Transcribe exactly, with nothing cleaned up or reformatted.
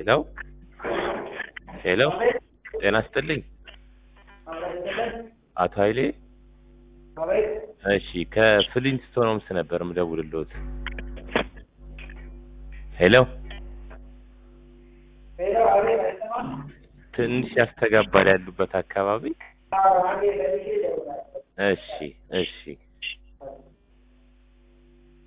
ሄሎ ሄሎ ጤና ይስጥልኝ አቶ ኃይሌ እሺ ከፍሊንስቶንስ ነበር ምደውልልዎት ሄሎ ሄሎ አቤት አይሰማም ትንሽ ያስተጋባል ያሉበት አካባቢ እሺ እሺ